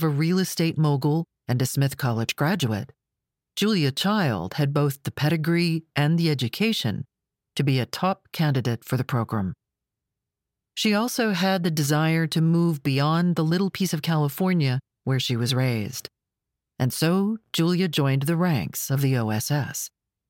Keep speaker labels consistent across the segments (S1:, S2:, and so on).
S1: a real estate mogul and a Smith College graduate, Julia Child had both the pedigree and the education to be a top candidate for the program. She also had the desire to move beyond the little piece of California where she was raised. And so Julia joined the ranks of the OSS.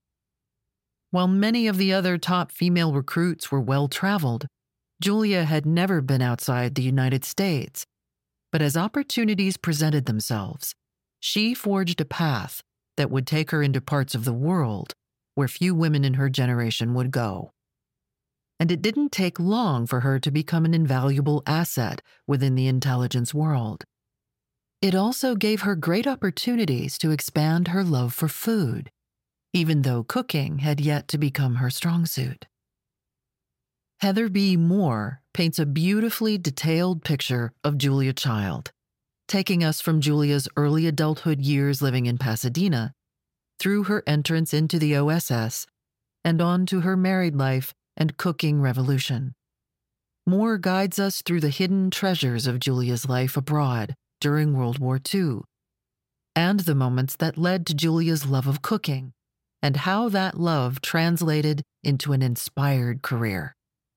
S1: While many of the other top female recruits were well-traveled, Julia had never been outside the United States. But as opportunities presented themselves, she forged a path that would take her into parts of the world where few women in her generation would go. And it didn't take long for her to become an invaluable asset within the intelligence world. It also gave her great opportunities to expand her love for food, even though cooking had yet to become her strong suit. Heather B. Moore paints a beautifully detailed picture of Julia Child, taking us from Julia's early adulthood years living in Pasadena, through her entrance into the OSS, and on to her married life and cooking revolution. Moore guides us through the hidden treasures of Julia's life abroad during World War II, and the moments that led to Julia's love of cooking, and how that love translated into an inspired career.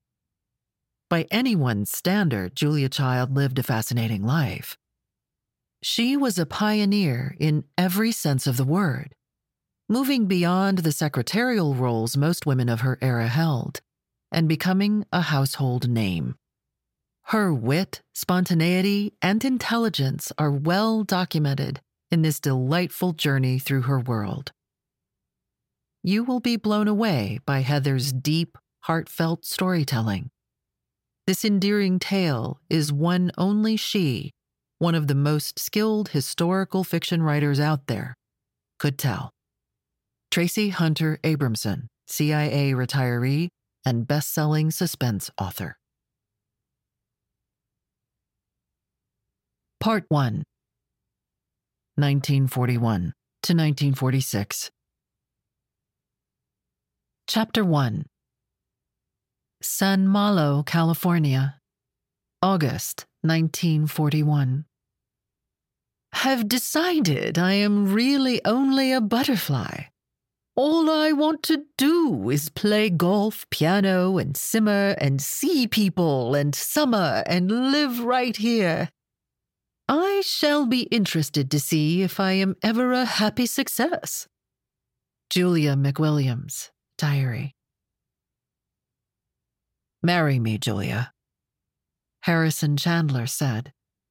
S1: By anyone's standard, Julia Child lived a fascinating life. She was a pioneer in every sense of the word, moving beyond the secretarial roles most women of her era held, and becoming a household name. Her wit, spontaneity, and intelligence are well documented in this delightful journey through her world. You will be blown away by Heather's deep, heartfelt storytelling. This endearing tale is one only she, one of the most skilled historical fiction writers out there, could tell. Tracy Hunter Abramson, CIA retiree and best-selling suspense author. Part 1. 1941 to 1946. Chapter 1. San Malo, California, August 1941. Have decided I am really only a butterfly. All I want to do is play golf, piano, and simmer, and see people, and summer, and live right here. I shall be interested to see if I am ever a happy success. Julia McWilliams, Diary. Marry me, Julia, Harrison Chandler said.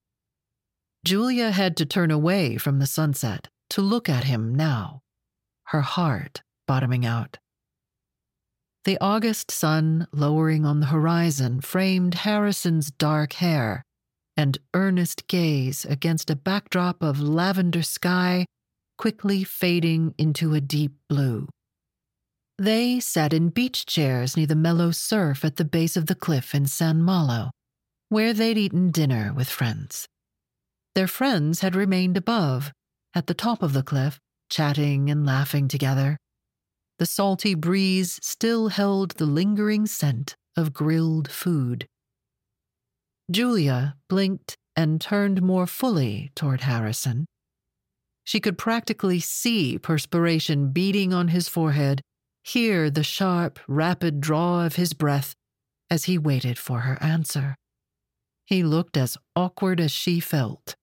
S1: Julia had to turn away from the sunset to look at him now, her heart bottoming out. The August sun lowering on the horizon framed Harrison's dark hair and earnest gaze against a backdrop of lavender sky quickly fading into a deep blue. They sat in beach chairs near the mellow surf at the base of the cliff in San Malo, where they'd eaten dinner with friends. Their friends had remained above, at the top of the cliff, chatting and laughing together. The salty breeze still held the lingering scent of grilled food. Julia blinked and turned more fully toward Harrison. She could practically see perspiration beading on his forehead, hear the sharp, rapid draw of his breath as he waited for her answer. He looked as awkward as she felt.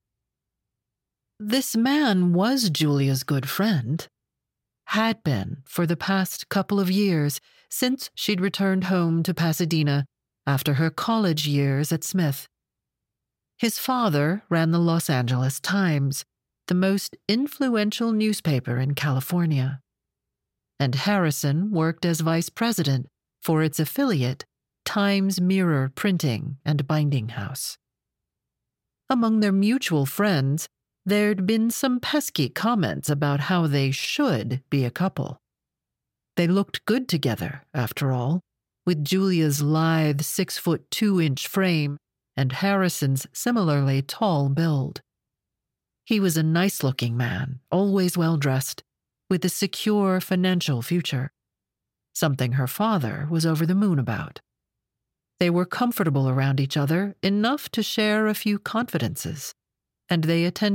S1: This man was Julia's good friend, had been for the past couple of years since she'd returned home to Pasadena after her college years at Smith. His father ran the Los Angeles Times, the most influential newspaper in California. And Harrison worked as vice president for its affiliate, Times Mirror Printing and Binding House. Among their mutual friends, there'd been some pesky comments about how they should be a couple. They looked good together, after all, with Julia's lithe 6'2" frame and Harrison's similarly tall build. He was a nice-looking man, always well-dressed, with a secure financial future, something her father was over the moon about. They were comfortable around each other enough to share a few confidences, and they attended